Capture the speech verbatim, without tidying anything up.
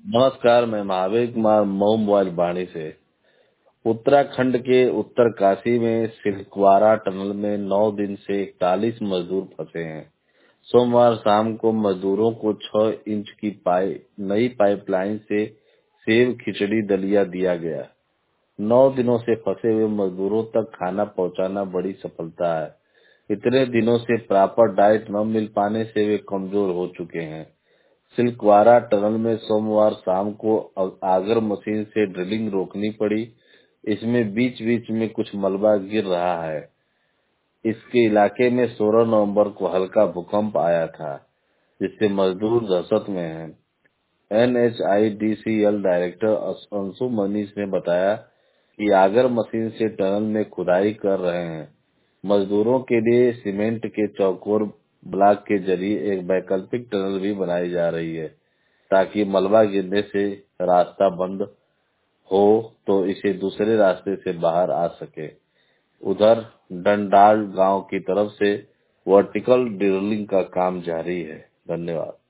नमस्कार, मैं महावीर कुमार मऊ मोबाइल वाणी से। उत्तराखंड के उत्तरकाशी में सिलक्वारा टनल में नौ दिन से इकतालीस मजदूर फंसे हैं। सोमवार शाम को मजदूरों को छह इंच की पाई नई पाइपलाइन से सेव खिचड़ी दलिया दिया गया। नौ दिनों से फंसे हुए मजदूरों तक खाना पहुंचाना बड़ी सफलता है। इतने दिनों से प्रॉपर डाइट न मिल पाने से वे कमजोर हो चुके हैं। सिलक्वारा टनल में सोमवार शाम को आगर मशीन से ड्रिलिंग रोकनी पड़ी। इसमें बीच बीच में कुछ मलबा गिर रहा है। इसके इलाके में सोलह नवंबर को हल्का भूकंप आया था, जिससे मजदूर दहशत में हैं। N H I D C L director Anshu Manish ने बताया कि आगर मशीन से टनल में खुदाई कर रहे हैं। मजदूरों के लिए सीमेंट के चौकोर ब्लॉक के जरिए एक वैकल्पिक टनल भी बनाई जा रही है, ताकि मलबा गिरने से रास्ता बंद हो तो इसे दूसरे रास्ते से बाहर आ सके। उधर डंडाल गांव की तरफ से वर्टिकल ड्रिलिंग का काम जारी है। धन्यवाद।